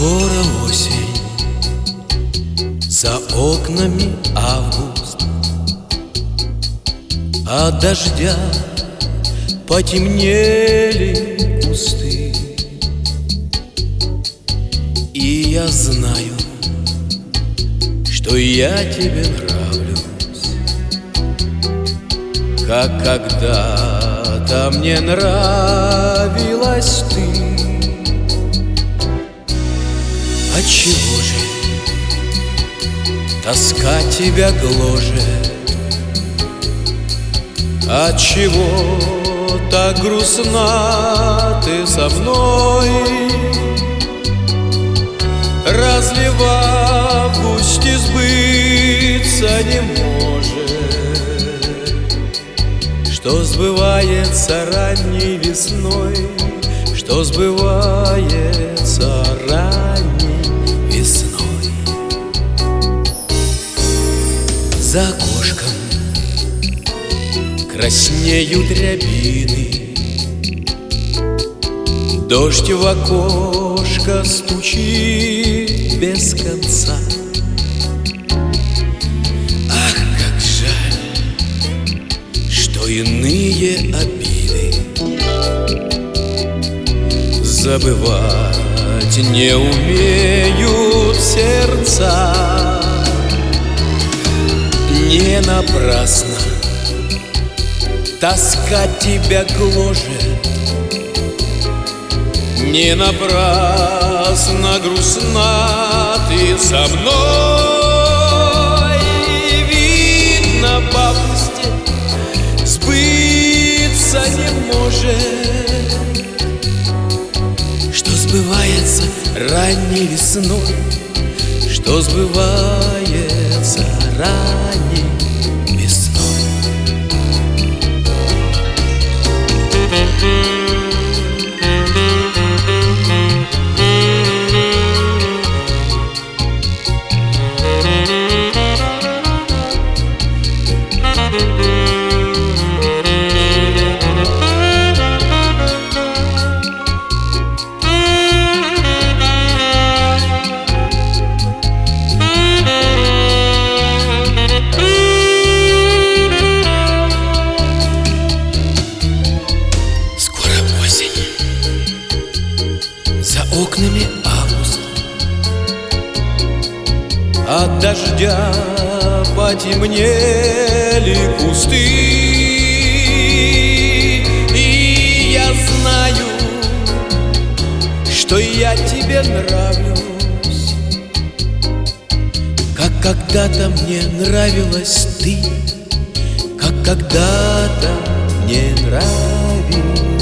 Скоро осень, за окнами август, от дождя потемнели кусты. И я знаю, что я тебе нравлюсь, как когда-то мне нравилась ты. Отчего же тоска тебя гложет? Отчего так грустна ты со мной? Разве в августе сбыться не может, что сбывается ранней весной, что сбывается ранней весной? За окошком краснеют рябины, дождь в окошко стучит без конца. Ах, как жаль, что иные обиды забывать не умеют сердца. Не напрасно тоска тебя гложет, не напрасно грустна ты со мной. Видно, в августе сбыться не может, что сбывается ранней весной, что сбывается ранней весной. За окнами август, от дождя потемнели кусты. И я знаю, что я тебе нравлюсь, как когда-то мне нравилась ты, как когда-то мне нравилась